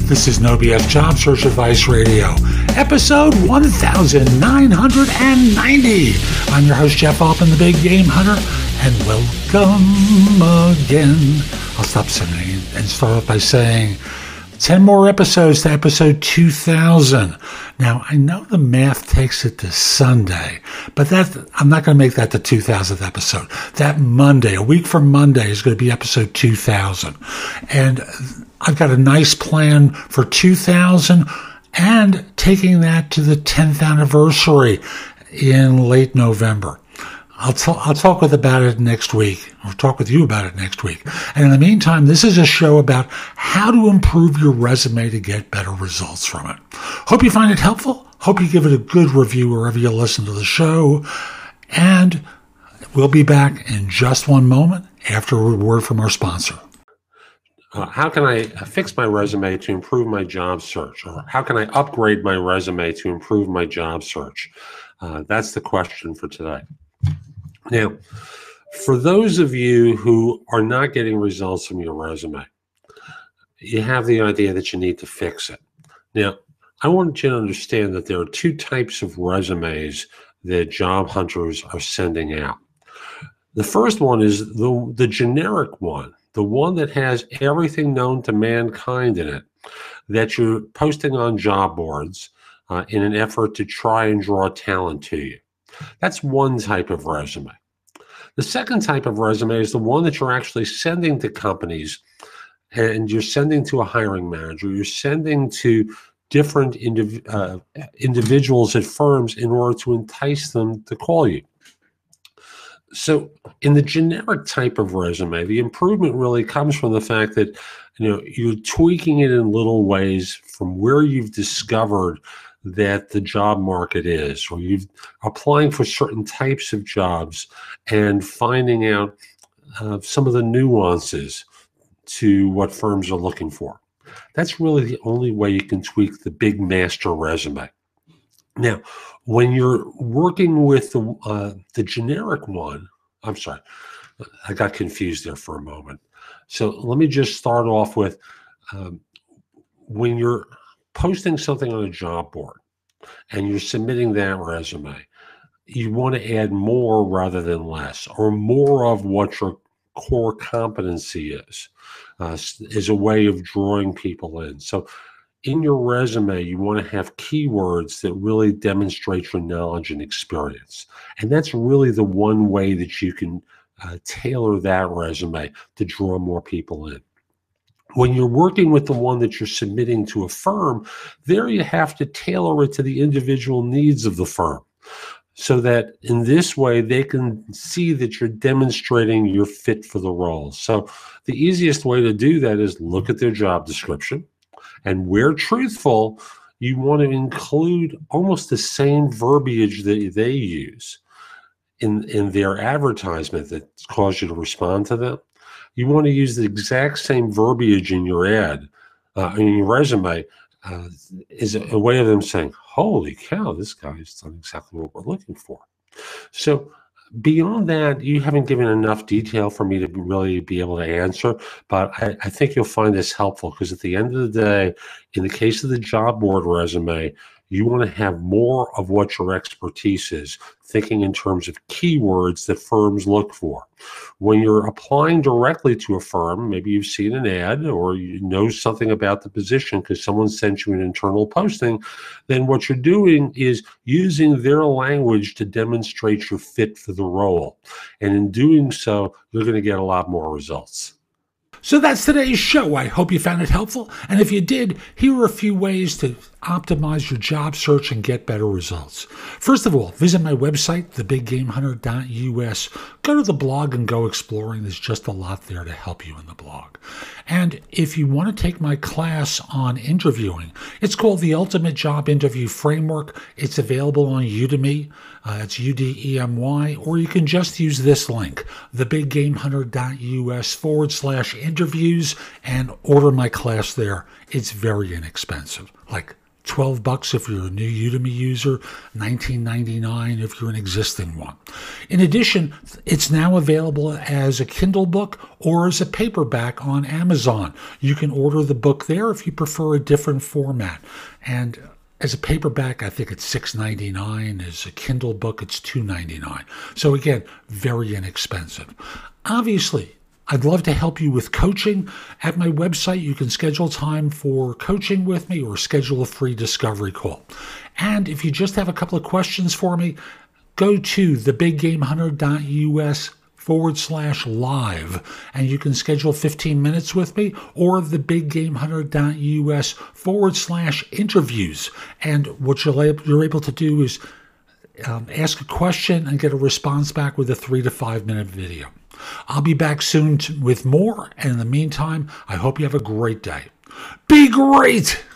This is No BS Job Search Advice Radio, episode 1990. I'm your host, Jeff Altman, the Big Game Hunter, and welcome again. I'll stop singing and start off by saying 10 more episodes to episode 2000. Now, I know the math takes it to Sunday, but I'm not going to make that the 2000th episode. That Monday, a week from Monday, is going to be episode 2000. And I've got a nice plan for 2000 and taking that to the 10th anniversary in late November. I'll talk about it next week, or talk with you about it next week. And in the meantime, this is a show about how to improve your resume to get better results from it. Hope you find it helpful. Hope you give it a good review wherever you listen to the show. And we'll be back in just one moment after a word from our sponsor. How can I fix my resume to improve my job search? Or how can I upgrade my resume to improve my job search? That's the question for today. Now, for those of you who are not getting results from your resume, you have the idea that you need to fix it. Now, I want you to understand that there are two types of resumes that job hunters are sending out. The first one is the generic one, the one that has everything known to mankind in it, that you're posting on job boards in an effort to try and draw talent to you. That's one type of resume. The second type of resume is the one that you're actually sending to companies, and you're sending to a hiring manager. You're sending to different individuals at firms in order to entice them to call you. So in the generic type of resume, the improvement really comes from the fact that you're tweaking it in little ways from where you've discovered that the job market is, or you're applying for certain types of jobs and finding out some of the nuances to what firms are looking for. That's really the only way you can tweak the big master resume. Now, when you're working with the generic one, I'm sorry, I got confused there for a moment. So let me just start off with when you're posting something on a job board and you're submitting that resume, you want to add more rather than less, or more of what your core competency is a way of drawing people in. So in your resume, you want to have keywords that really demonstrate your knowledge and experience. And that's really the one way that you can tailor that resume to draw more people in. When you're working with the one that you're submitting to a firm, there you have to tailor it to the individual needs of the firm, so that in this way they can see that you're demonstrating your fit for the role. So the easiest way to do that is look at their job description, and where truthful, you want to include almost the same verbiage that they use in their advertisement that caused you to respond to them. You want to use the exact same verbiage in your ad, in your resume, is a way of them saying, holy cow, this guy's done exactly what we're looking for. So beyond that, you haven't given enough detail for me to really be able to answer, but I think you'll find this helpful, because at the end of the day, in the case of the job board resume, you want to have more of what your expertise is, thinking in terms of keywords that firms look for. When you're applying directly to a firm, maybe you've seen an ad or you know something about the position because someone sent you an internal posting, then what you're doing is using their language to demonstrate your fit for the role. And in doing so, you're going to get a lot more results. So that's today's show. I hope you found it helpful. And if you did, here are a few ways to optimize your job search and get better results. First of all, visit my website, thebiggamehunter.us. Go to the blog and go exploring. There's just a lot there to help you in the blog. And if you want to take my class on interviewing, it's called the Ultimate Job Interview Framework. It's available on Udemy. It's Udemy, or you can just use this link, thebiggamehunter.us/interviews, and order my class there. It's very inexpensive, like $12 if you're a new Udemy user, $19.99 if you're an existing one. In addition, it's now available as a Kindle book or as a paperback on Amazon. You can order the book there if you prefer a different format. And as a paperback, I think it's $6.99. As a Kindle book, it's $2.99. So again, very inexpensive. Obviously, I'd love to help you with coaching. At my website, you can schedule time for coaching with me or schedule a free discovery call. And if you just have a couple of questions for me, go to thebiggamehunter.us/live, and you can schedule 15 minutes with me, or thebiggamehunter.us/interviews. And what you're able to do is ask a question and get a response back with a 3 to 5 minute video. I'll be back soon with more, and in the meantime, I hope you have a great day. Be great!